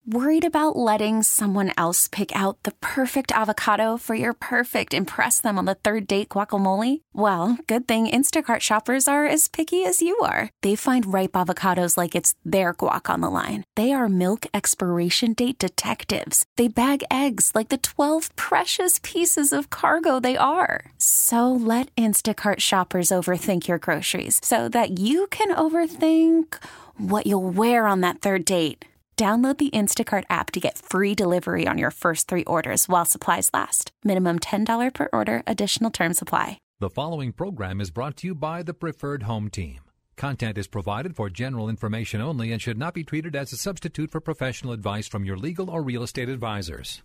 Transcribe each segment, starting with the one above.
Worried about letting someone else pick out the perfect avocado for your perfect impress them on the third date guacamole? Well, good thing Instacart shoppers are as picky as you are. They find ripe avocados like it's their guac on the line. They are milk expiration date detectives. They bag eggs like the 12 precious pieces of cargo they are. So let Instacart shoppers overthink your groceries so that you can overthink what you'll wear on that third date. Download the Instacart app to get free delivery on your first 3 orders while supplies last. Minimum $10 per order. Additional terms apply. The following program is brought to you by the Preferred Home Team. Content is provided for general information only and should not be treated as a substitute for professional advice from your legal or real estate advisors.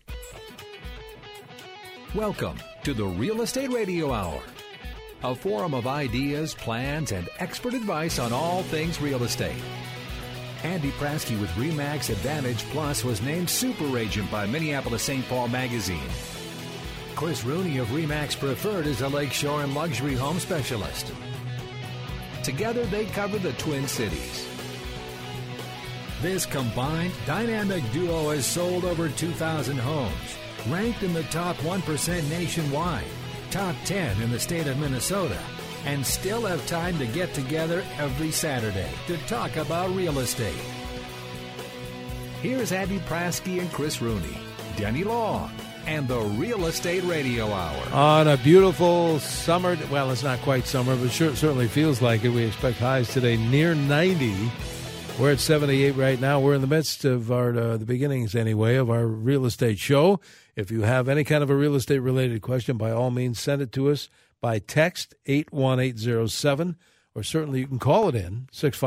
Welcome to the Real Estate Radio Hour, a forum of ideas, plans, and expert advice on all things real estate. Andy Prasky with RE/MAX Advantage Plus was named Super Agent by Minneapolis-St. Paul Magazine. Chris Rooney of RE/MAX Preferred is a lakeshore and luxury home specialist. Together, they cover the Twin Cities. This combined dynamic duo has sold over 2,000 homes, ranked in the top 1% nationwide, top 10 in the state of Minnesota, and still have time to get together every Saturday to talk about real estate. Here's Andy Prasky and Chris Rooney, Denny Long, and the Real Estate Radio Hour. On a beautiful summer, well, it's not quite summer, but certainly feels like it. We expect highs today near 90. We're at 78 right now. We're in the midst of our, the beginnings anyway, of our real estate show. If you have any kind of a real estate related question, by all means, send it to us by text 81807, or certainly you can call it in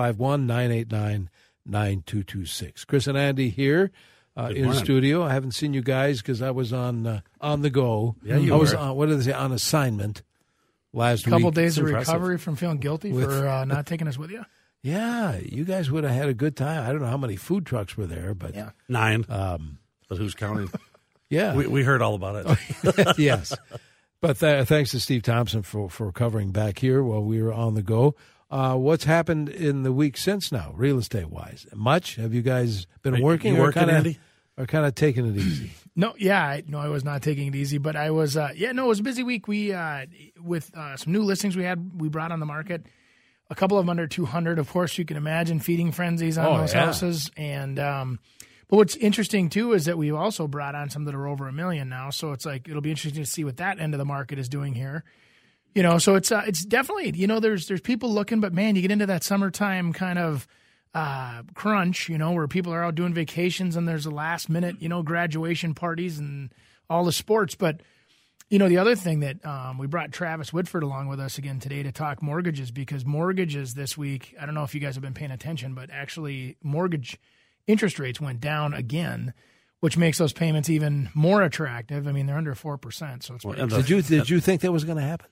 651-989-9226. Chris and Andy here in studio. I haven't seen you guys because I was on the go. Yeah, you I was were. on, on assignment last week. Couple days of recovery from feeling guilty for not taking us with you. Yeah, you guys would have had a good time. I don't know how many food trucks were there, but 9. But who's counting? Yeah, we heard all about it. Yes. But thanks to Steve Thompson for covering back here while we were on the go. What's happened in the week since now, real estate wise? Much? Have you guys been working? You working, Andy? Or kind of taking it easy? No, I was not taking it easy, but I was. It was a busy week. We with some new listings we brought on the market. A couple of them under 200. Of course, you can imagine feeding frenzies on those houses. And but what's interesting too is that we've also brought on some that are over $1 million now. So it's like it'll be interesting to see what that end of the market is doing here. So it's definitely there's people looking, but man, you get into that summertime kind of crunch, where people are out doing vacations and there's a last minute graduation parties and all the sports, but. The other thing that we brought Travis Whitford along with us again today to talk mortgages, because mortgages this week, I don't know if you guys have been paying attention, but actually mortgage interest rates went down again, which makes those payments even more attractive. I mean, they're under 4%. So it's Did you think that was going to happen?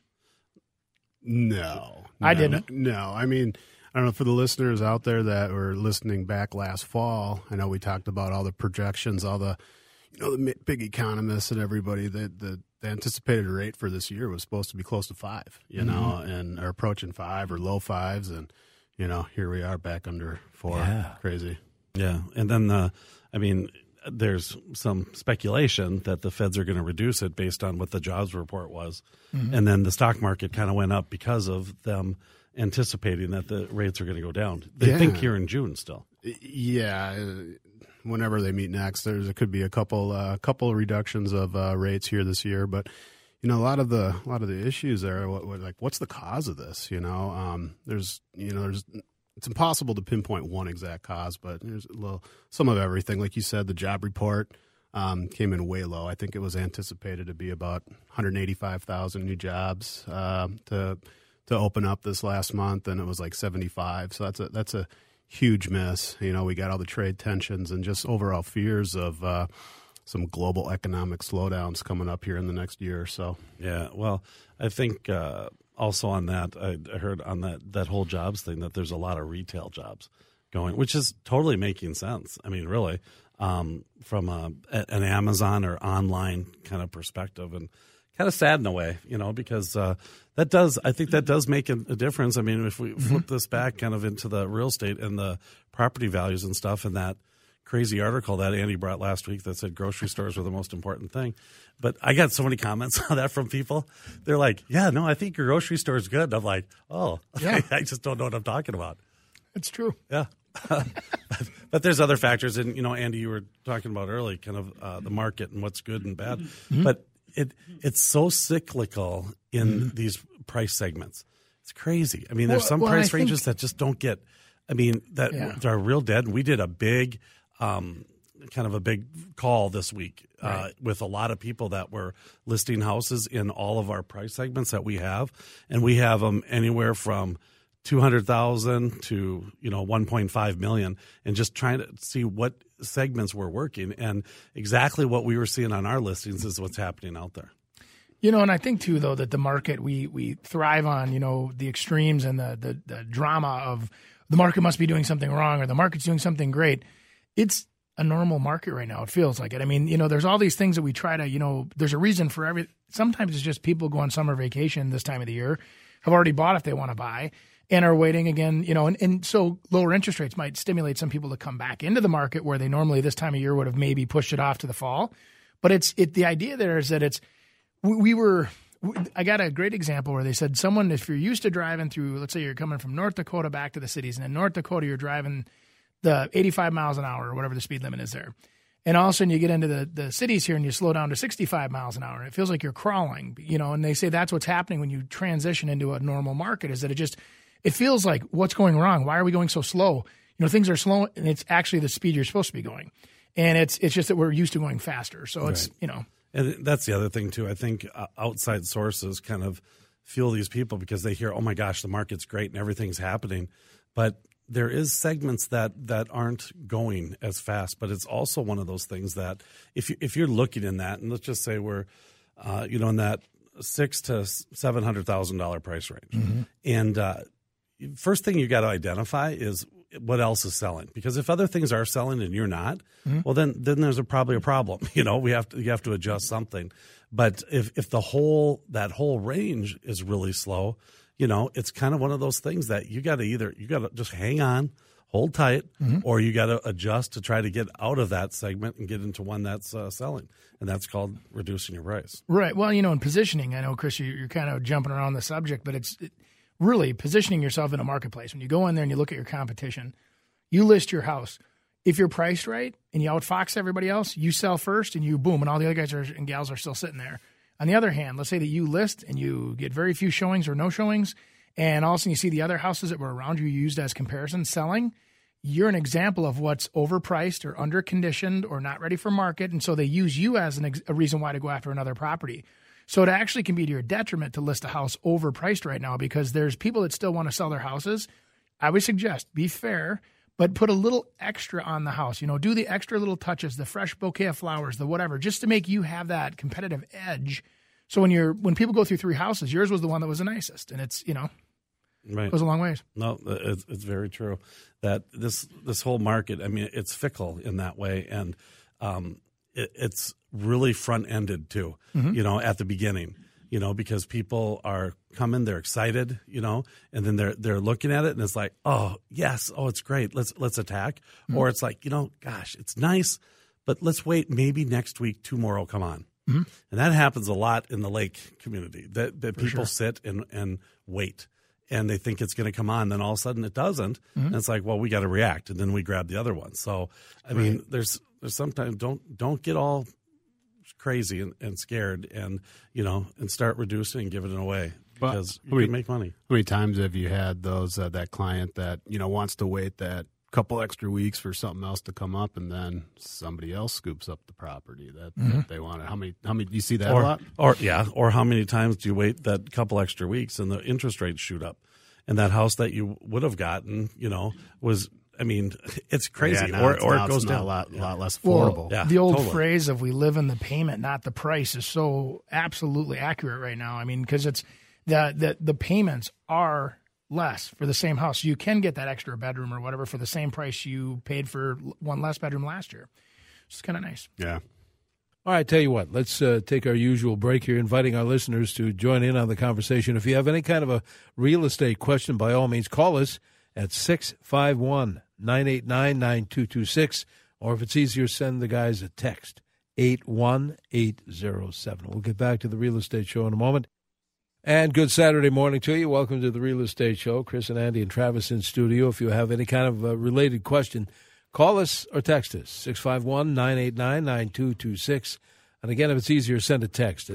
No. I didn't. No. I mean, I don't know, for the listeners out there that were listening back last fall, I know we talked about all the projections, all the the big economists and everybody that the anticipated rate for this year was supposed to be close to 5, and are approaching 5 or low 5s, and here we are back under 4. Yeah. Crazy. Yeah, and then there's some speculation that the feds are going to reduce it based on what the jobs report was, and then the stock market kind of went up because of them anticipating that the rates are going to go down. They think here in June still. Yeah. Whenever they meet next, there could be a couple reductions of rates here this year, but a lot of the issues there. What's the cause of this? There's it's impossible to pinpoint one exact cause, but there's some of everything. Like you said, the job report came in way low. I think it was anticipated to be about 185,000 new jobs to open up this last month, and it was like 75. So that's a huge miss. We got all the trade tensions and just overall fears of some global economic slowdowns coming up here in the next year or so. Yeah, well, I think also on that, I heard on that whole jobs thing that there's a lot of retail jobs going, which is totally making sense. I mean, really, from an Amazon or online kind of perspective, and kind of sad in a way, because I think that does make a difference. I mean, if we flip this back kind of into the real estate and the property values and stuff, and that crazy article that Andy brought last week that said grocery stores were the most important thing. But I got so many comments on that from people. They're like, yeah, no, I think your grocery store is good. And I'm like, oh, Yeah. I just don't know what I'm talking about. It's true. Yeah. But there's other factors. And, Andy, you were talking about early kind of the market and what's good and bad. Mm-hmm. But it's so cyclical in these price segments. It's crazy. I mean, there's some price ranges that just don't get – that are real dead. And we did a big kind of a big call this week with a lot of people that were listing houses in all of our price segments that we have. And we have them anywhere from – 200,000 to 1.5 million, and just trying to see what segments were working, and exactly what we were seeing on our listings is what's happening out there. And I think too, though, that the market we thrive on the extremes and the drama of the market must be doing something wrong or the market's doing something great. It's a normal market right now. It feels like it. I mean, there's all these things that we try to there's a reason for every. Sometimes it's just people go on summer vacation this time of the year, have already bought if they want to buy, and are waiting again, and so lower interest rates might stimulate some people to come back into the market where they normally this time of year would have maybe pushed it off to the fall. But the idea there is that I got a great example where they said someone, if you're used to driving through, let's say you're coming from North Dakota back to the cities, and in North Dakota you're driving the 85 miles an hour or whatever the speed limit is there. And all of a sudden you get into the cities here and you slow down to 65 miles an hour. And it feels like you're crawling, and they say that's what's happening when you transition into a normal market, is that it feels like, what's going wrong? Why are we going so slow? Things are slow, and it's actually the speed you're supposed to be going. And it's just that we're used to going faster. So it's, And that's the other thing, too. I think outside sources kind of fuel these people because they hear, oh, my gosh, the market's great and everything's happening. But there is segments that aren't going as fast. But it's also one of those things that if you're looking in that, and let's just say we're, in that $600,000 to $700,000 price range. And first thing you got to identify is what else is selling, because if other things are selling and you're not, well, then there's probably a problem. You have to adjust something. But if that whole range is really slow, it's kind of one of those things that you got to just hang on, hold tight, or you got to adjust to try to get out of that segment and get into one that's selling, and that's called reducing your price. Right. Well, in positioning, I know, Chris, you're kind of jumping around the subject, but it's really positioning yourself in a marketplace. When you go in there and you look at your competition, you list your house. If you're priced right and you outfox everybody else, you sell first and you boom, and all the other guys and gals are still sitting there. On the other hand, let's say that you list and you get very few showings or no showings, and all of a sudden you see the other houses that were around you used as comparison selling, you're an example of what's overpriced or underconditioned or not ready for market, and so they use you as a reason why to go after another property. So it actually can be to your detriment to list a house overpriced right now, because there's people that still want to sell their houses. I would suggest be fair, but put a little extra on the house. Do the extra little touches, the fresh bouquet of flowers, the whatever, just to make you have that competitive edge. So when people go through 3 houses, yours was the one that was the nicest, and it's right. Goes a long ways. No, it's very true that this whole market. I mean, it's fickle in that way, and it's really front-ended too, at the beginning, because people are coming, they're excited, and then they're looking at it and it's like, oh, yes, oh, it's great, let's attack. Or it's like, gosh, it's nice, but let's wait, maybe next week 2 more will come on. And that happens a lot in the lake community, that people sit and wait. And they think it's going to come on, then all of a sudden it doesn't. And it's like, well, we got to react, and then we grab the other one. So, I mean, there's sometimes don't get all crazy and scared, and and start reducing and giving it away, because you can make money. How many times have you had those that client that wants to wait that couple extra weeks for something else to come up, and then somebody else scoops up the property that they wanted? How many do you see that a lot? Or how many times do you wait that couple extra weeks and the interest rates shoot up, and that house that you would have gotten, was, I mean, it's crazy. Yeah, or it goes down a lot less affordable. Well, the old phrase of "we live in the payment, not the price" is so absolutely accurate right now. I mean, because it's the payments are less for the same house. You can get that extra bedroom or whatever for the same price you paid for one less bedroom last year. It's kind of nice. Yeah. All right, tell you what, let's take our usual break here, inviting our listeners to join in on the conversation. If you have any kind of a real estate question, by all means, call us at 651-989-9226. Or if it's easier, send the guys a text, 81807. We'll get back to the Real Estate Show in a moment. And good Saturday morning to you. Welcome to the Real Estate Show. Chris and Andy and Travis in studio. If you have any kind of related question, call us or text us, 651-989-9226. And again, if it's easier, send a text at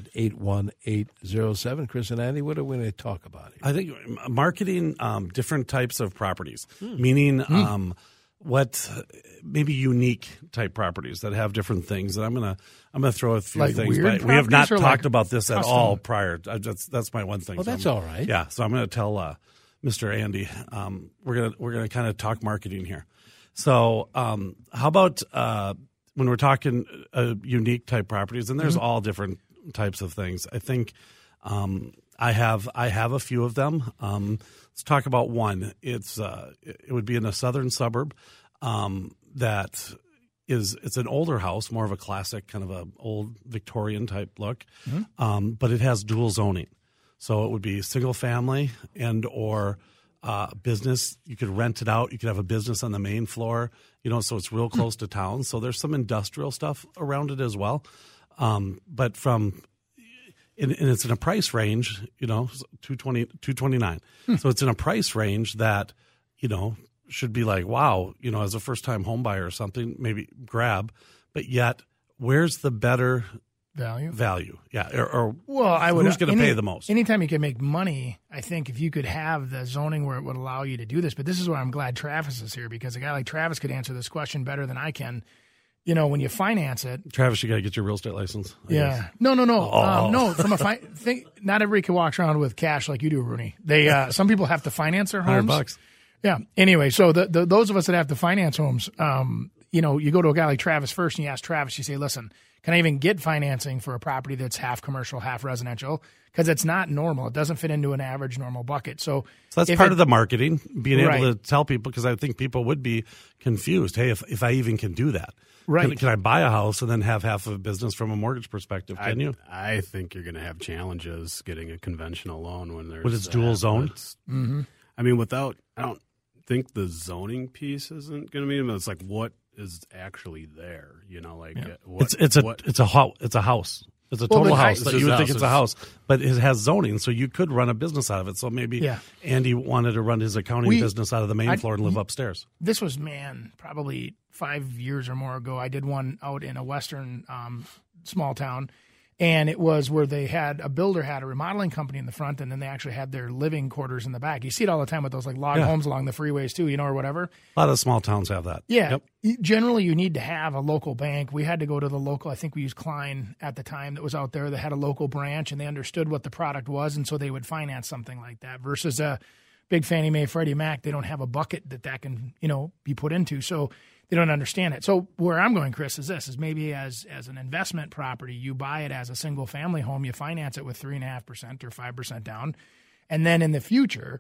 81807. Chris and Andy, what are we going to talk about here? I think marketing different types of properties, meaning what maybe unique type properties that have different things. And I'm gonna throw a few like things. Weird But we have not properties or talked like about this at custom? all prior. That's my one thing. Well, that's all right. Yeah, so I'm going to tell Mr. Andy. We're gonna kind of talk marketing here. So how about when we're talking unique type properties, and there's all different types of things. I think I have a few of them. Let's talk about one. It would be in a southern suburb that it's an older house, more of a classic kind of a old Victorian type look, but it has dual zoning. So it would be single family and or business. You could rent it out. You could have a business on the main floor, so it's real close to town. So there's some industrial stuff around it as well. But and it's in a price range, $220, $229. So it's in a price range that, should be like, wow, as a first time home buyer or something, maybe grab, but yet where's the better value? Yeah. Or who's going to pay the most? Anytime you can make money, I think if you could have the zoning where it would allow you to do this, but this is where I'm glad Travis is here, because a guy like Travis could answer this question better than I can. When you finance it, Travis, you got to get your real estate license. I guess. No. No, from a thing, not everybody can walk around with cash like you do, Rooney. They some people have to finance their homes. $100. Yeah. Anyway, so those of us that have to finance homes, you go to a guy like Travis first, and you ask Travis, you say, listen, can I even get financing for a property that's half commercial, half residential? Because it's not normal. It doesn't fit into an average normal bucket. So that's part of the marketing, being able to tell people, because I think people would be confused. Hey, if I even can do that. Right. Can I buy a house and then have half of a business from a mortgage perspective? Can you? I think you're going to have challenges getting a conventional loan when there's when it's dual zone. I mean, I don't think the zoning piece isn't going to be. It's like what is actually there. It's a house. It's a total house that you would think it's a house, but it has zoning, so you could run a business out of it. So maybe Andy wanted to run his accounting business out of the main floor and live upstairs. This was, probably 5 years or more ago. I did one out in a western small town, and it was where a builder had a remodeling company in the front, and then they actually had their living quarters in the back. You see it all the time with those like log homes along the freeways too, or whatever. A lot of small towns have that. Yeah. Yep. Generally, you need to have a local bank. We had to go to the local, I think we used Klein at the time that was out there that had a local branch, and they understood what the product was, and so they would finance something like that versus a big Fannie Mae, Freddie Mac. They don't have a bucket that can, be put into. So they don't understand it. So where I'm going, Chris, is maybe as an investment property, you buy it as a single family home, you finance it with 3.5% or 5% down. And then in the future,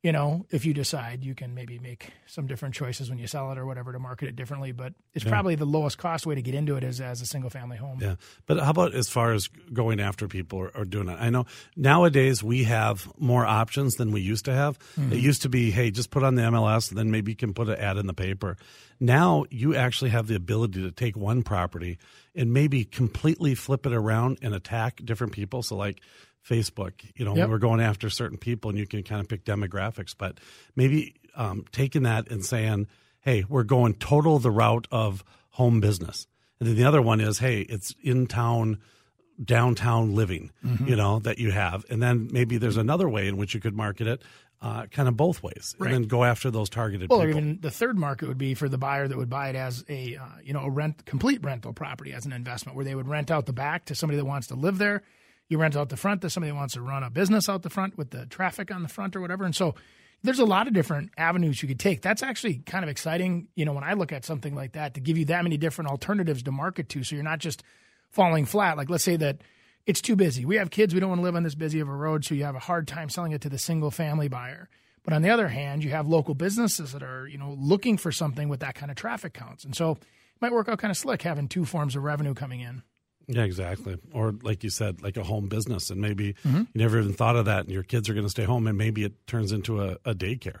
if you decide, you can maybe make some different choices when you sell it or whatever to market it differently. But it's probably the lowest cost way to get into it is as a single family home. Yeah. But how about as far as going after people or doing it? I know nowadays we have more options than we used to have. It used to be, hey, just put on the MLS and then maybe you can put an ad in the paper. Now you actually have the ability to take one property and maybe completely flip it around and attack different people. So like Facebook, we're going after certain people and you can kind of pick demographics, but maybe taking that and saying, hey, we're going total the route of home business. And then the other one is, hey, it's in town, downtown living, that you have. And then maybe there's another way in which you could market it kind of both ways and then go after those targeted people. Or even the third market would be for the buyer that would buy it as a complete rental property as an investment where they would rent out the back to somebody that wants to live there. You rent out the front to somebody who wants to run a business out the front with the traffic on the front or whatever. And so there's a lot of different avenues you could take. That's actually kind of exciting, when I look at something like that, to give you that many different alternatives to market to so you're not just falling flat. Like let's say that it's too busy. We have kids. We don't want to live on this busy of a road, so you have a hard time selling it to the single-family buyer. But on the other hand, you have local businesses that are, looking for something with that kind of traffic counts. And so it might work out kind of slick having two forms of revenue coming in. Yeah, exactly. Or like you said, like a home business, and maybe you never even thought of that, and your kids are going to stay home, and maybe it turns into a daycare.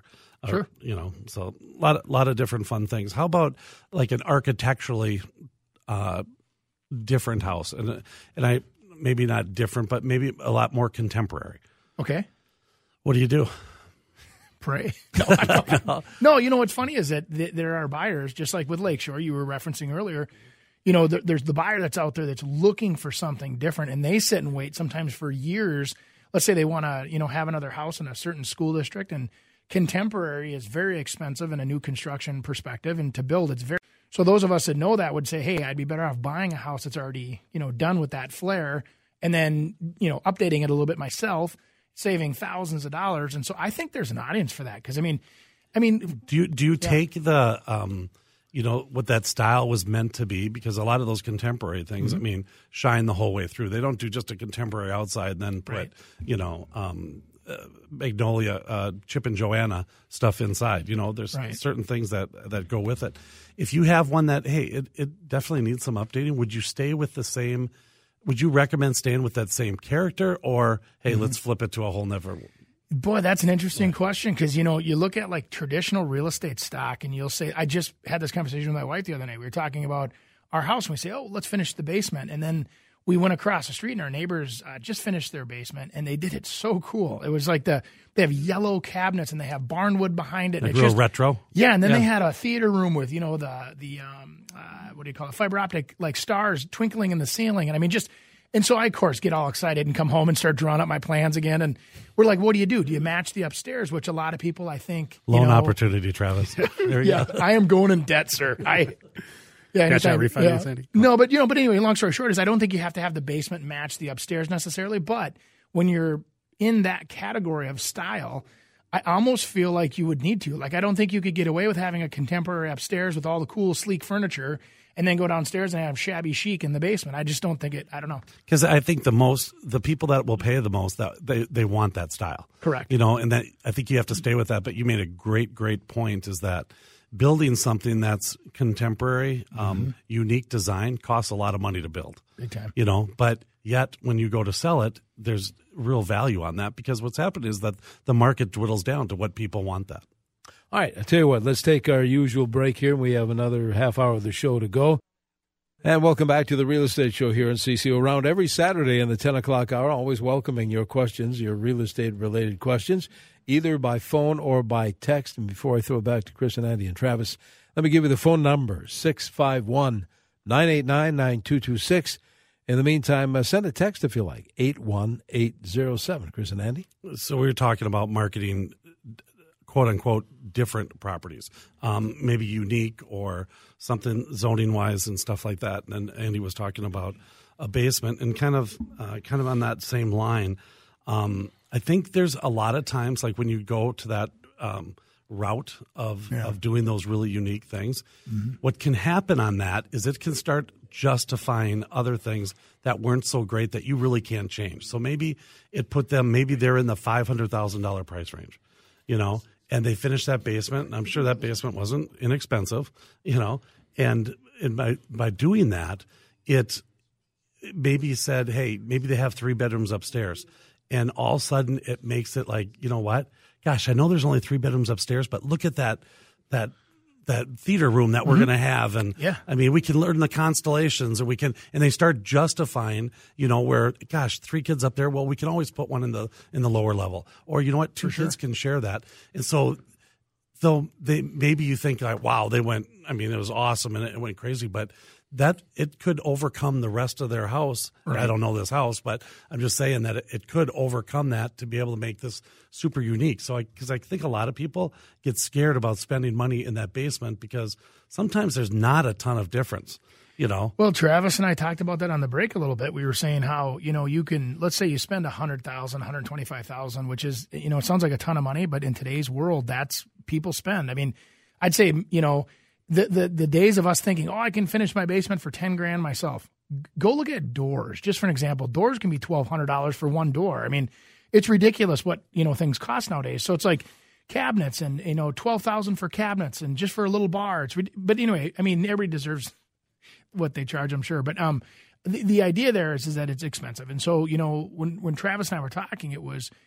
Sure. So a lot of different fun things. How about like an architecturally different house? And I maybe not different, but maybe a lot more contemporary. Okay. What do you do? Pray. No, I don't. No, you know what's funny is that there are buyers, just like with Lakeshore, you were referencing earlier. There's the buyer that's out there that's looking for something different, and they sit and wait sometimes for years. Let's say they want to, have another house in a certain school district, and contemporary is very expensive in a new construction perspective, and to build it's very. So those of us that know that would say, hey, I'd be better off buying a house that's already, done with that flair, and then, updating it a little bit myself, saving thousands of dollars. And so I think there's an audience for that. Because, I mean, do you take the, what that style was meant to be? Because a lot of those contemporary things, shine the whole way through. They don't do just a contemporary outside and then put, Magnolia, Chip and Joanna stuff inside. There's certain things that go with it. If you have one that, hey, it definitely needs some updating, would you stay with the same? Would you recommend staying with that same character, or hey, let's flip it to a whole nother? Boy, that's an interesting question, because you look at like traditional real estate stock, and you'll say, I just had this conversation with my wife the other night. We were talking about our house, and we say, oh, let's finish the basement, and then we went across the street, and our neighbors just finished their basement, and they did it so cool. It was like they have yellow cabinets, and they have barnwood behind it. Like and real retro. Yeah, and then they had a theater room with the what do you call it, fiber optic like stars twinkling in the ceiling, and so I of course get all excited and come home and start drawing up my plans again. And we're like, what do? Do you match the upstairs? Which a lot of people, I think, loan opportunity, Travis. There you go. I am going in debt, sir. Catch out refinance, Andy. No, but anyway, long story short is I don't think you have to have the basement match the upstairs necessarily. But when you're in that category of style, I almost feel like you would need to. Like, I don't think you could get away with having a contemporary upstairs with all the cool, sleek furniture and then go downstairs and have shabby chic in the basement. I just don't think it. I don't know. Because I think the people that will pay the most, that they want that style. Correct. And that I think you have to stay with that. But you made a great point, is that building something that's contemporary, unique design costs a lot of money to build. Big time. But yet when you go to sell it, there's real value on that, because what's happened is that the market dwindles down to what people want that. All right, I tell you what, let's take our usual break here. We have another half hour of the show to go. And welcome back to the Real Estate Show here in CCO. Around every Saturday in the 10 o'clock hour, always welcoming your questions, your real estate-related questions, either by phone or by text. And before I throw it back to Chris and Andy and Travis, let me give you the phone number, 651-989-9226. In the meantime, send a text if you like, 81807. Chris and Andy? So we were talking about marketing, quote-unquote, different properties, maybe unique or something zoning-wise and stuff like that. And Andy was talking about a basement, and kind of on that same line, I think there's a lot of times, like when you go to that route of doing those really unique things, what can happen on that is it can start justifying other things that weren't so great that you really can't change. So maybe maybe they're in the $500,000 price range, and they finished that basement, and I'm sure that basement wasn't inexpensive, and by doing that, it maybe said, hey, maybe they have 3 bedrooms upstairs. And all of a sudden it makes it like, you know what? Gosh, I know there's only 3 bedrooms upstairs, but look at that theater room that we're going to have. And we can learn the constellations, and and they start justifying, where, gosh, 3 kids up there. Well, we can always put one in the lower level, or you know what? 2 kids can share that. And so though maybe you think like, wow, they went, it was awesome and it went crazy, but that it could overcome the rest of their house. Right. I don't know this house, but I'm just saying that it could overcome that to be able to make this super unique. So because I think a lot of people get scared about spending money in that basement because sometimes there's not a ton of difference, Well, Travis and I talked about that on the break a little bit. We were saying how, you can, let's say you spend $100,000, $125,000, which is, it sounds like a ton of money, but in today's world, that's people spend. I'd say, the days of us thinking, I can finish my basement for $10,000 myself. Go look at doors. Just for an example, doors can be $1,200 for one door. It's ridiculous what, things cost nowadays. So it's like cabinets and, $12,000 for cabinets and just for a little bar. But anyway, everybody deserves what they charge, I'm sure. But the idea there is that it's expensive. And so, when Travis and I were talking, it was,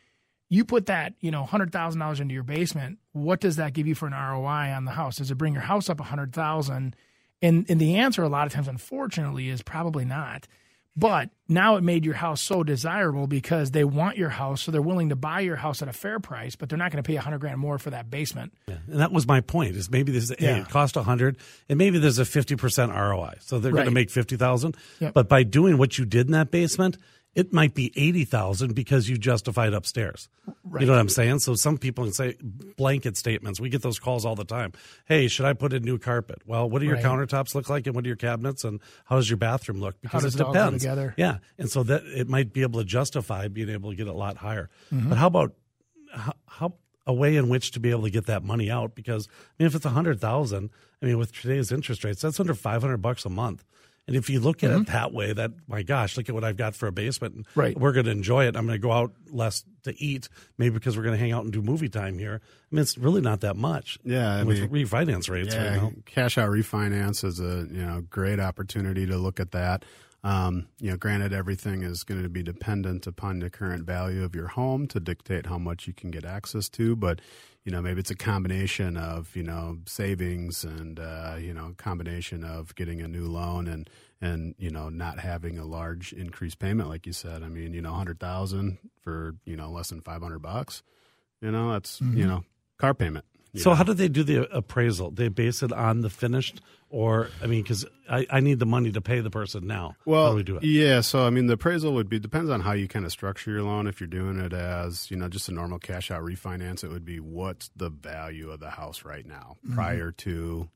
you put that, $100,000 into your basement. What does that give you for an ROI on the house? Does it bring your house up $100,000? And the answer a lot of times, unfortunately, is probably not. But now it made your house so desirable because they want your house, so they're willing to buy your house at a fair price, but they're not going to pay $100,000 more for that basement. Yeah. And that was my point. Is maybe this it cost $100,000, and maybe there's a 50% ROI, so they're going to make $50,000. Yep. But by doing what you did in that basement, it might be $80,000 because you justified upstairs. Right. You know what I'm saying? So some people can say blanket statements. We get those calls all the time. Hey, should I put in new carpet? Well, what do your countertops look like, and what do your cabinets, and how does your bathroom look? Because how does it depends. All go together? Yeah, and so that it might be able to justify being able to get a lot higher. Mm-hmm. But how about how a way in which to be able to get that money out? Because if it's $100,000, with today's interest rates, that's under $500 a month. And if you look at it that way, that, my gosh, look at what I've got for a basement. Right. We're going to enjoy it. I'm going to go out less to eat, maybe because we're going to hang out and do movie time here. It's really not that much. Yeah. With refinance rates right now. Cash out refinance is a great opportunity to look at that. Granted, everything is going to be dependent upon the current value of your home to dictate how much you can get access to, but maybe it's a combination of, savings and, combination of getting a new loan and not having a large increased payment, like you said. $100,000 for, less than $500, that's, car payment. So how do they do the appraisal? They base it on the finished, or because I need the money to pay the person now. Well, how do we do it? Yeah, so the appraisal depends on how you kind of structure your loan. If you're doing it as just a normal cash out refinance, it would be what's the value of the house right now prior to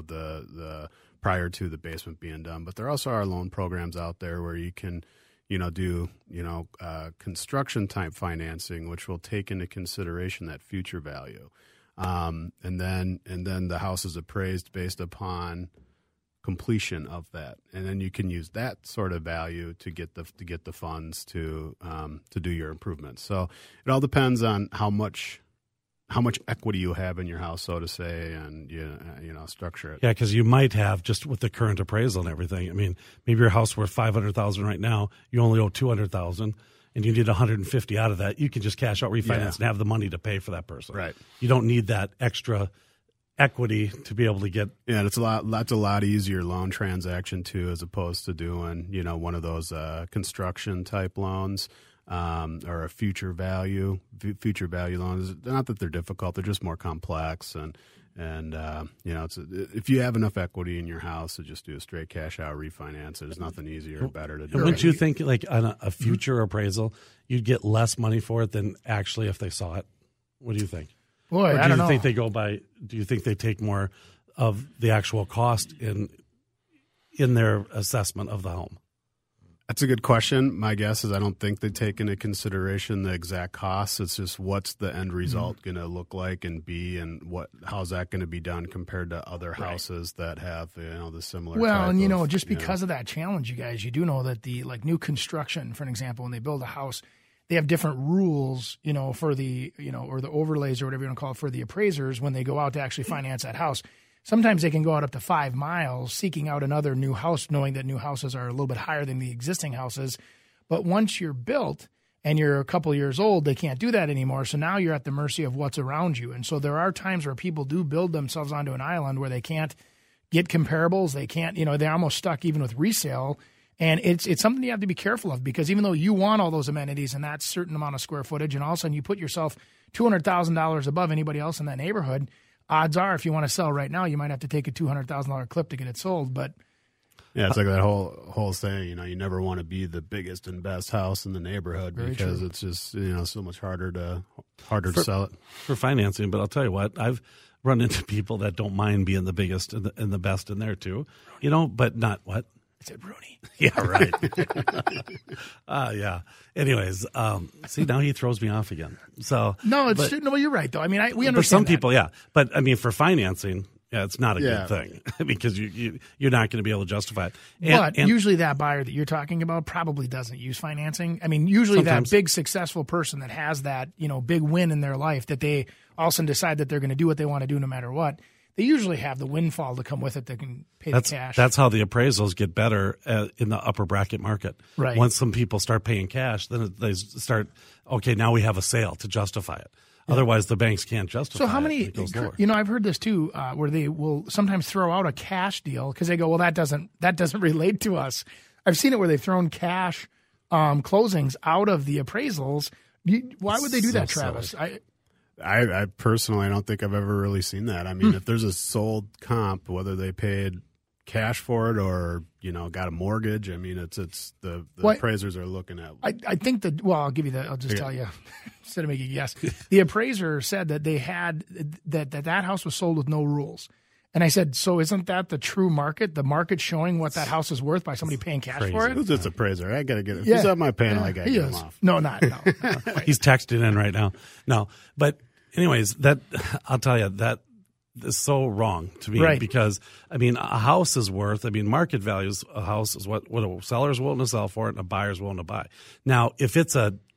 prior to the basement being done. But there also are loan programs out there where you can do construction type financing, which will take into consideration that future value. And then the house is appraised based upon completion of that, and then you can use that sort of value to get the funds to do your improvements. So it all depends on how much equity you have in your house, so to say, and structure it. Yeah, because you might have, just with the current appraisal and everything. Maybe your house worth $500,000 right now. You only owe $200,000. And you need $150 out of that, you can just cash out refinance and have the money to pay for that person. Right. You don't need that extra equity to be able to get. Yeah, and that's a lot easier loan transaction too, as opposed to doing one of those construction type loans or a future value loans. Not that they're difficult; they're just more complex and if you have enough equity in your house to just do a straight cash out refinance, there's nothing easier or better to do. And wouldn't you think, like on a future appraisal, you'd get less money for it than actually if they saw it? What do you think? Boy, I don't know. Do you think they take more of the actual cost in their assessment of the home? That's a good question. My guess is I don't think they take into consideration the exact costs. It's just what's the end result going to look like and be, and how's that going to be done compared to other houses that have the similar. Well, and just because of that challenge, you do know that the new construction, for an example, when they build a house, they have different rules, for the or the overlays or whatever you want to call it for the appraisers when they go out to actually finance that house. Sometimes they can go out up to 5 miles seeking out another new house, knowing that new houses are a little bit higher than the existing houses. But once you're built and you're a couple years old, they can't do that anymore. So now you're at the mercy of what's around you. And so there are times where people do build themselves onto an island where they can't get comparables. They can't, they're almost stuck even with resale. And it's something you have to be careful of, because even though you want all those amenities and that certain amount of square footage, and all of a sudden you put yourself $200,000 above anybody else in that neighborhood, odds are, if you want to sell right now, you might have to take a $200,000 clip to get it sold. But yeah, it's like that whole saying, you never want to be the biggest and best house in the neighborhood, because it's just so much harder to sell it for financing. But I'll tell you what, I've run into people that don't mind being the biggest and the best in there too, but not what. I said Rooney. Yeah, right. Yeah. Anyways, see, now he throws me off again. So no, you're right though. We understand. For some people, yeah, but for financing, yeah, it's not a good thing because you're not going to be able to justify it. But usually that buyer that you're talking about probably doesn't use financing. Usually sometimes that big successful person that has that big win in their life, that they all of a sudden decide that they're going to do what they want to do no matter what. they usually have the windfall to come with it that can pay the cash. That's how the appraisals get better in the upper bracket market. Right. Once some people start paying cash, then they start, okay, now we have a sale to justify it. Yeah. Otherwise, the banks can't justify it. So how many, it goes lower. I've heard this too, where they will sometimes throw out a cash deal because they go, well, that doesn't relate to us. I've seen it where they've thrown cash closings out of the appraisals. Why would they do that, Travis? I personally, I don't think I've ever really seen that. I mean, if there's a sold comp, whether they paid cash for it or, got a mortgage, I mean, it's the appraisers are looking at. I think I'll give you that. I'll just tell you instead of making a guess. The appraiser said that they had that house was sold with no rules. And I said, so isn't that the true market? The market showing what that house is worth by somebody paying cash for it? Who's this appraiser? I got to get it. Who's on my panel? I got to get him off. No. He's texting in right now. No, but anyways, I'll tell you, that is so wrong to me. Right. Because, I mean, a house is worth, market values, a house is what a seller's willing to sell for it and a buyer's willing to buy. Now, if it's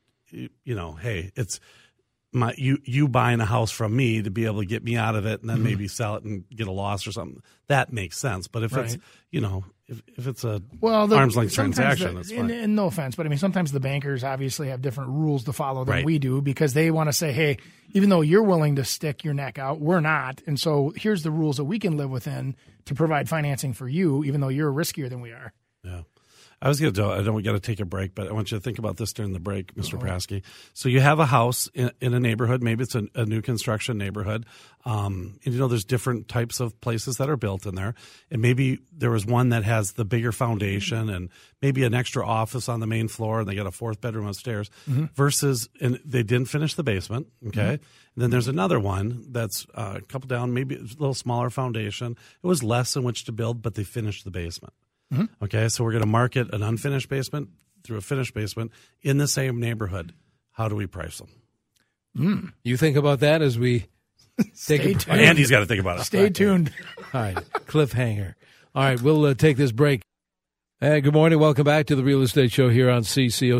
hey, it's you buying a house from me to be able to get me out of it and then maybe sell it and get a loss or something, that makes sense. But if it's, if it's a arm's length transaction, that's fine. And no offense, but I mean, sometimes the bankers obviously have different rules to follow than we do because they want to say, hey, even though you're willing to stick your neck out, we're not. And so here's the rules that we can live within to provide financing for you, even though you're riskier than we are. Yeah. I know we got to take a break, but I want you to think about this during the break, Mr. Prasky. So you have a house in a neighborhood. Maybe it's a new construction neighborhood. And there's different types of places that are built in there. And maybe there was one that has the bigger foundation and maybe an extra office on the main floor and they got a fourth bedroom upstairs versus, and they didn't finish the basement. Okay. And then there's another one that's a couple down, maybe a little smaller foundation. It was less in which to build, but they finished the basement. Okay, so we're going to market an unfinished basement through a finished basement in the same neighborhood. How do we price them? You think about that as we take a break. Andy's got to think about it. Stay tuned. All right, cliffhanger. All right, we'll take this break. Good morning. Welcome back to the Real Estate Show here on CCO.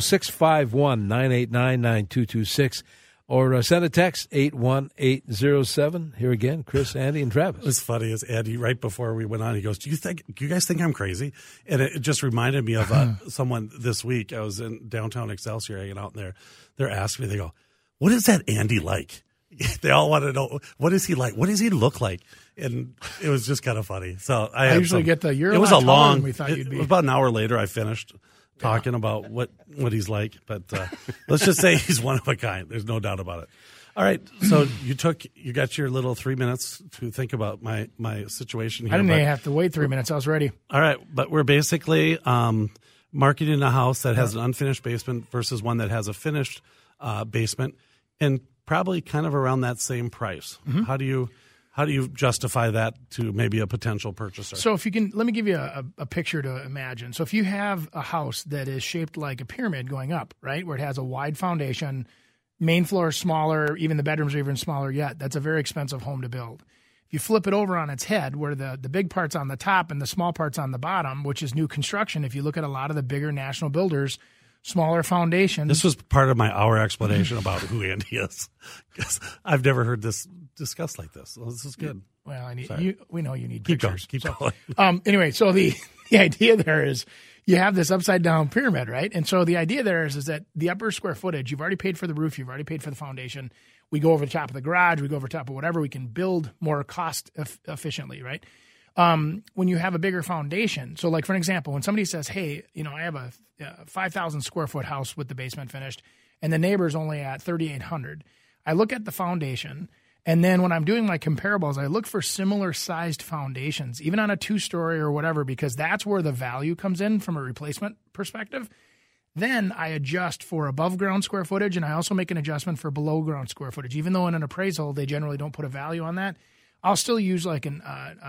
651-989-9226. Or send a text, 81807. Here again, Chris, Andy, and Travis. What's funny is Andy, right before we went on, he goes, do you guys think I'm crazy? And it just reminded me of someone this week. I was in downtown Excelsior hanging out in there. They're asking me, they go, what is that Andy like? They all want to know, what is he like? What does he look like? And it was just kind of funny. So I usually get the, you're it a was lot a taller long, than we thought you'd be. It was about an hour later I finished talking about what he's like, but let's just say he's one of a kind. There's no doubt about it. All right, so you got your little 3 minutes to think about my situation here. I didn't even have to wait 3 minutes. I was ready. All right, but we're basically marketing a house that has an unfinished basement versus one that has a finished basement, and probably kind of around that same price. How do you justify that to maybe a potential purchaser? So if you can, let me give you a picture to imagine. So if you have a house that is shaped like a pyramid going up, right, where it has a wide foundation, main floor is smaller, even the bedrooms are even smaller yet, that's a very expensive home to build. If you flip it over on its head, where the big part's on the top and the small part's on the bottom, which is new construction, if you look at a lot of the bigger national builders, smaller foundations. This was part of my hour explanation about who Andy is, because I've never heard this discussed like this. Well, this is good. Well, we know you need Keep pictures. going. Anyway, so the idea there is you have this upside down pyramid, right? And so the idea there is that the upper square footage, you've already paid for the roof, you've already paid for the foundation. We go over the top of the garage, we go over top of whatever, we can build more cost efficiently, right? When you have a bigger foundation, so like for an example, when somebody says, hey, I have a 5,000 square foot house with the basement finished and the neighbor's only at 3,800, I look at the foundation. And then when I'm doing my comparables, I look for similar sized foundations, even on a 2-story or whatever, because that's where the value comes in from a replacement perspective. Then I adjust for above ground square footage, and I also make an adjustment for below ground square footage. Even though in an appraisal, they generally don't put a value on that, I'll still use like an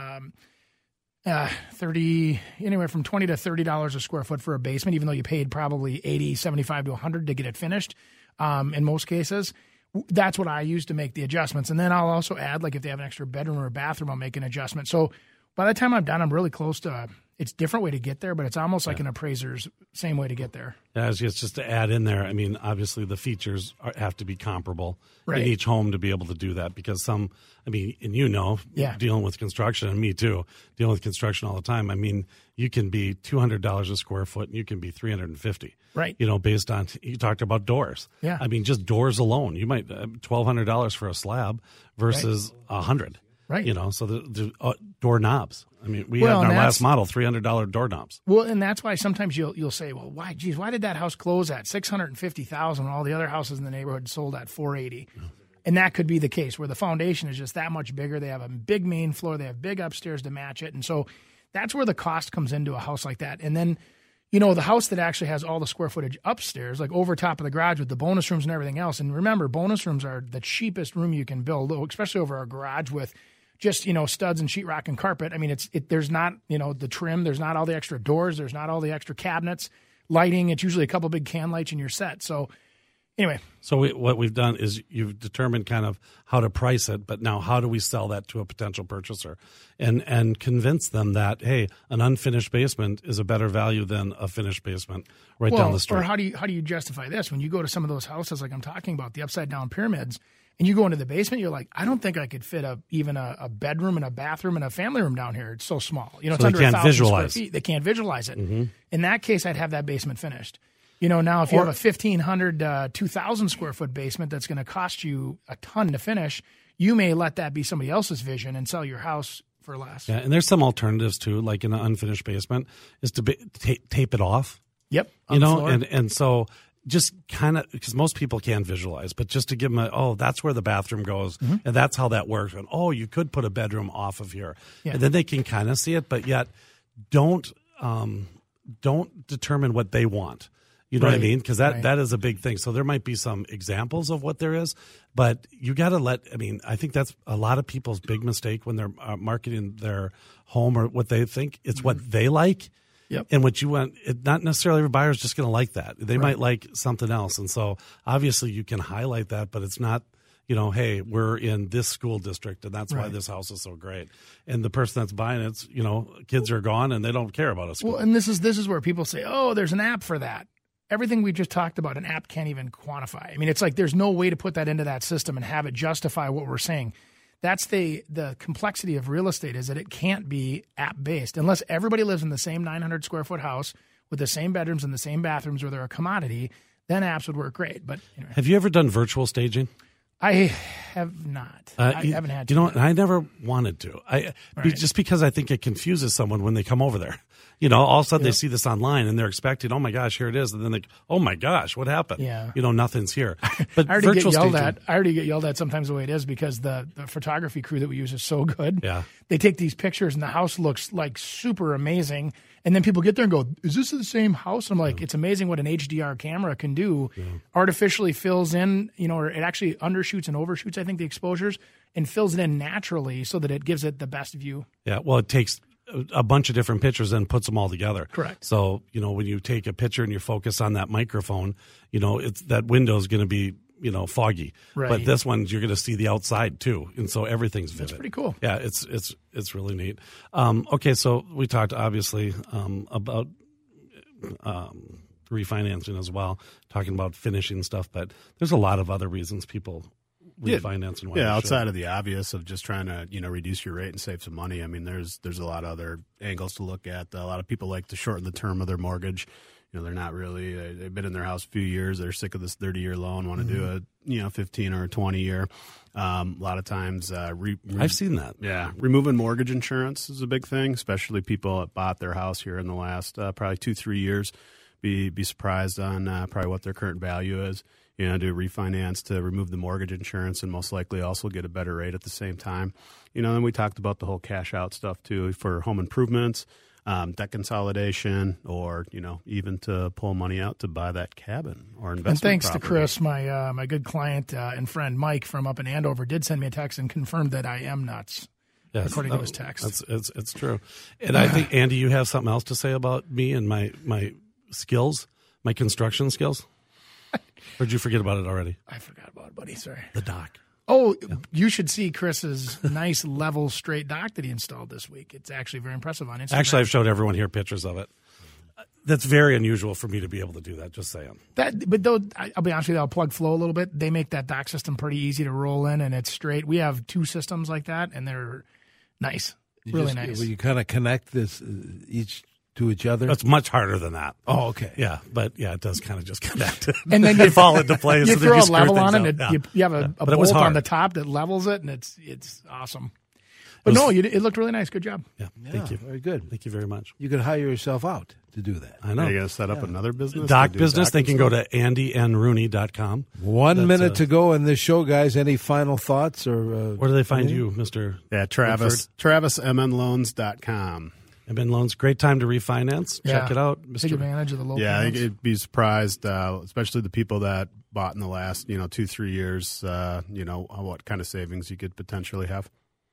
30, anywhere from $20 to $30 a square foot for a basement, even though you paid probably $80, $75 to $100 to get it finished in most cases. That's what I use to make the adjustments. And then I'll also add, like if they have an extra bedroom or a bathroom, I'll make an adjustment. So by the time I'm done, I'm really close to it's a different way to get there, but it's almost like an appraiser's same way to get there. Yeah, it's just to add in there. I mean, obviously the features have to be comparable Right. in each home to be able to do that, because some, I mean, and dealing with construction, and me too, dealing with construction all the time. I mean, you can be $200 a square foot, and you can be $350. Right. Based on, you talked about doors. Yeah. I mean, just doors alone, you might $1,200 for a slab versus $100. Right. So the doorknobs. I mean, we Well, had in and our that's- last model $300 doorknobs. Well, and that's why sometimes you'll say, well, why did that house close at $650,000 when all the other houses in the neighborhood sold at $480,000? And that could be the case where the foundation is just that much bigger. They have a big main floor. They have big upstairs to match it. And so that's where the cost comes into a house like that. And then, the house that actually has all the square footage upstairs, like over top of the garage with the bonus rooms and everything else. And remember, bonus rooms are the cheapest room you can build, especially over a garage with just, studs and sheetrock and carpet. I mean, there's not, the trim, there's not all the extra doors, there's not all the extra cabinets, lighting. It's usually a couple big can lights in your set. So anyway. So what we've done is you've determined kind of how to price it, but now how do we sell that to a potential purchaser and convince them that, hey, an unfinished basement is a better value than a finished basement down the street? Or how do you justify this? When you go to some of those houses like I'm talking about, the upside down pyramids, and you go into the basement, you're like, I don't think I could fit even a bedroom and a bathroom and a family room down here. It's so small. It's so under they can't 1,000 visualize. square feet. They can't visualize it. Mm-hmm. In that case, I'd have that basement finished. Now if you have a 1,500, 2,000 square foot basement that's going to cost you a ton to finish, you may let that be somebody else's vision and sell your house for less. Yeah, and there's some alternatives too, like in an unfinished basement, is to tape it off. Yep. On the floor. And so just kind of, because most people can't visualize, but just to give them that's where the bathroom goes, Mm-hmm. and that's how that works. And you could put a bedroom off of here, Yeah. and then they can kind of see it, but yet don't determine what they want. You know what I mean? Because that is a big thing. So there might be some examples of what there is, but you got to I think that's a lot of people's big mistake when they're marketing their home or what they think. It's what they like. Yep. And what you want, not necessarily every buyer is just going to like that. They might like something else. And so obviously you can highlight that, but it's not, hey, we're in this school district and that's why this house is so great. And the person that's buying it's, kids are gone and they don't care about a school. Well, and this is where people say, oh, there's an app for that. Everything we just talked about, an app can't even quantify. I mean, it's like there's no way to put that into that system and have it justify what we're saying. That's the complexity of real estate, is that it can't be app-based. Unless everybody lives in the same 900 square foot house with the same bedrooms and the same bathrooms where they're a commodity, then apps would work great. But anyway. Have you ever done virtual staging? I have not. I haven't had to. I never wanted to. Just because I think it confuses someone when they come over there. All of a sudden they see this online and they're expecting, oh my gosh, here it is, and then they, oh my gosh, what happened? Yeah. Nothing's here. But I already virtual get yelled staging, at. I already get yelled at sometimes the way it is because the photography crew that we use is so good. Yeah. They take these pictures and the house looks like super amazing. And then people get there and go, is this the same house? I'm like, it's amazing what an HDR camera can do. Yeah. Artificially fills in, or it actually undershoots and overshoots, I think, the exposures and fills it in naturally so that it gives it the best view. Yeah, well, it takes a bunch of different pictures and puts them all together. Correct. So, when you take a picture and you focus on that microphone, it's that window is going to be, foggy. Right. But this one, you're going to see the outside too. And so everything's vivid. That's pretty cool. Yeah, it's really neat. Okay, so we talked obviously about refinancing as well, talking about finishing stuff, but there's a lot of other reasons people refinance and why. Yeah, outside of the obvious of just trying to reduce your rate and save some money. I mean, there's a lot of other angles to look at. A lot of people like to shorten the term of their mortgage. They're not really. They've been in their house a few years. They're sick of this 30-year loan. Want to do a 15 or a 20-year. A lot of times, I've seen that. Yeah, removing mortgage insurance is a big thing, especially people that bought their house here in the last probably 2-3 years. Be surprised on probably what their current value is. To refinance, to remove the mortgage insurance, and most likely also get a better rate at the same time. Then we talked about the whole cash out stuff too for home improvements. Debt consolidation, or even to pull money out to buy that cabin or investment. And thanks property. to Chris, my good client and friend Mike from up in Andover did send me a text and confirmed that I am nuts. Yes, according to his text. It's true. And I think, Andy, you have something else to say about me and my skills, my construction skills. Or did you forget about it already? I forgot about it, buddy. Sorry. The dock. Oh, you should see Chris's nice level straight dock that he installed this week. It's actually very impressive on Instagram. Actually, I've showed everyone here pictures of it. That's very unusual for me to be able to do that, just saying. But though, I'll be honest with you, I'll plug Flow a little bit. They make that dock system pretty easy to roll in, and it's straight. We have 2 systems like that, and they're nice. Really nice. You kind of connect this each to each other? It's much harder than that. Oh, okay. Yeah, but it does kind of just connect. And then you fall into place. You throw a level on it, you have a But it was bolt on hard. the top that levels it, and it's awesome. But it looked really nice. Good job. Yeah, thank you. Very good. Thank you very much. You could hire yourself out to do that. I know. Are you going to set up another business? Dock to do business, dock they and can stuff? go to andynrooney.com. 1 minute to go in this show, guys. Any final thoughts? Or Where do they find you, Mr. Yeah, TravisMNLoans.com. MN Loans, great time to refinance. Check it out. Take advantage of the low Yeah, I think payments. you'd be surprised, especially the people that bought in the last 2-3 years. What kind of savings you could potentially have.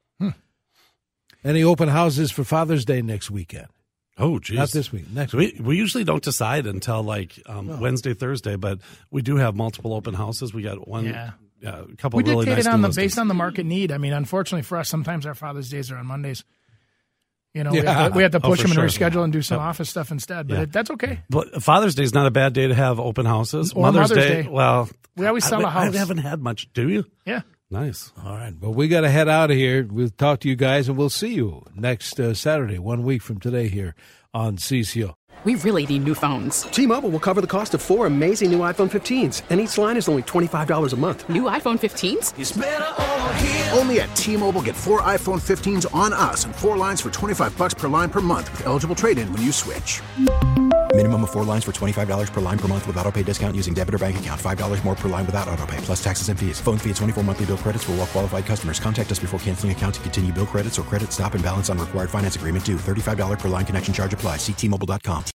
any open houses for Father's Day next weekend? Oh, geez. Not this week. Next week. We usually don't decide until Wednesday, Thursday, but we do have multiple open houses. We got one, a couple We of really dictate nice it new listings. based on the market need. I mean, unfortunately for us, sometimes our Father's Days are on Mondays. We have to push for them and sure. reschedule and do some office stuff instead. But that's okay. But Father's Day is not a bad day to have open houses. Or Mother's Mother's Day, Day. well, We always sell a house. I haven't had much. Do you? Yeah. Nice. All right. Well, we got to head out of here. We'll talk to you guys, and we'll see you next Saturday, 1 week from today here on CCO. We really need new phones. T-Mobile will cover the cost of 4 amazing new iPhone 15s, and each line is only $25 a month. New iPhone 15s? Only at T-Mobile, get 4 iPhone 15s on us and 4 lines for $25 per line per month with eligible trade-in when you switch. Minimum of 4 lines for $25 per line per month with autopay discount using debit or bank account. $5 more per line without autopay, plus taxes and fees. Phone fee at 24 monthly bill credits for well-qualified customers. Contact us before canceling account to continue bill credits or credit stop and balance on required finance agreement due. $35 per line connection charge applies. See T-Mobile.com.